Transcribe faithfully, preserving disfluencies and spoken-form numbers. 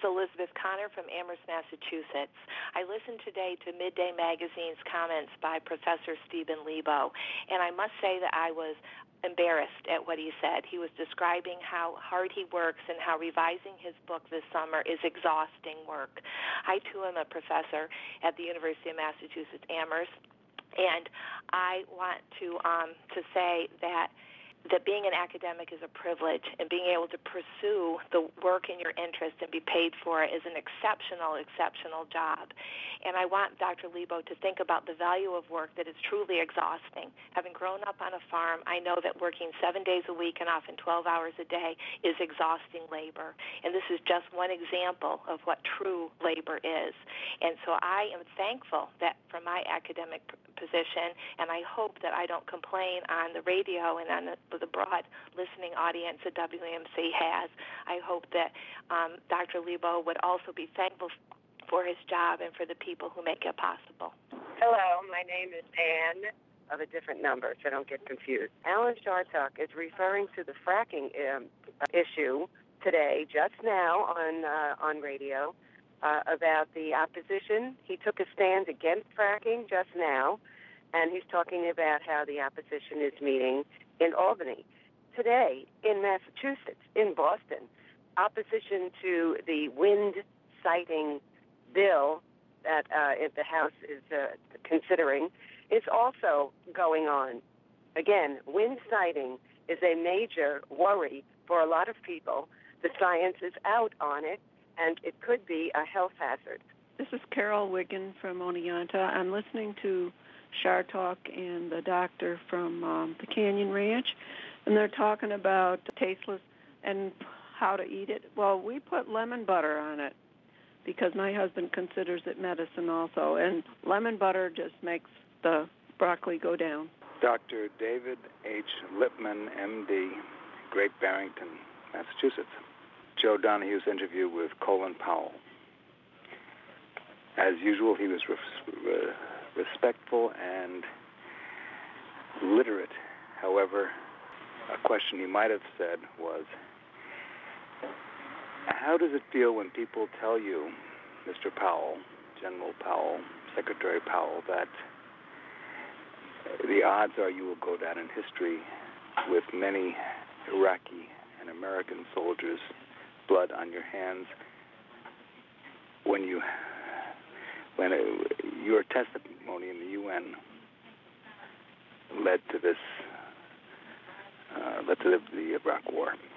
Elizabeth Connor from Amherst, Massachusetts. I listened today to Midday Magazine's comments by Professor Stephen Lebo, and I must say that I was embarrassed at what he said. He was describing how hard he works and how revising his book this summer is exhausting work. I, too, am a professor at the University of Massachusetts Amherst, and I want to um, to say that that being an academic is a privilege, and being able to pursue the work in your interest and be paid for it is an exceptional, exceptional job. And I want Doctor Lebo to think about the value of work that is truly exhausting. Having grown up on a farm, I know that working seven days a week and often twelve hours a day is exhausting labor. And this is just one example of what true labor is. And so I am thankful that for my academic position, and I hope that I don't complain on the radio and on the the broad listening audience that W A M C has. I hope that um, Doctor Lebo would also be thankful for his job and for the people who make it possible. Hello, my name is Ann of a different number, so don't get confused. Alan Chartok is referring to the fracking um, issue today, just now on uh, on radio, uh, about the opposition. He took a stand against fracking just now, and he's talking about how the opposition is meeting in Albany. Today, in Massachusetts, in Boston, opposition to the wind siting bill that uh, the House is uh, considering is also going on. Again, wind siting is a major worry for a lot of people. The science is out on it, and it could be a health hazard. This is Carol Wiggin from Oneonta. I'm listening to Chartok and the doctor from um, the Canyon Ranch, and they're talking about tasteless and how to eat it. Well, we put lemon butter on it because my husband considers it medicine also, and lemon butter just makes the broccoli go down. Doctor David H. Lipman, M D, Great Barrington, Massachusetts. Joe Donahue's interview with Colin Powell. As usual, he was re- re- respectful and literate. However, a question he might have said was, how does it feel when people tell you, Mister Powell, General Powell, Secretary Powell, that the odds are you will go down in history with many Iraqi and American soldiers' blood on your hands when you when it, your testimony in the U N led to this, uh, led to the, the Iraq War.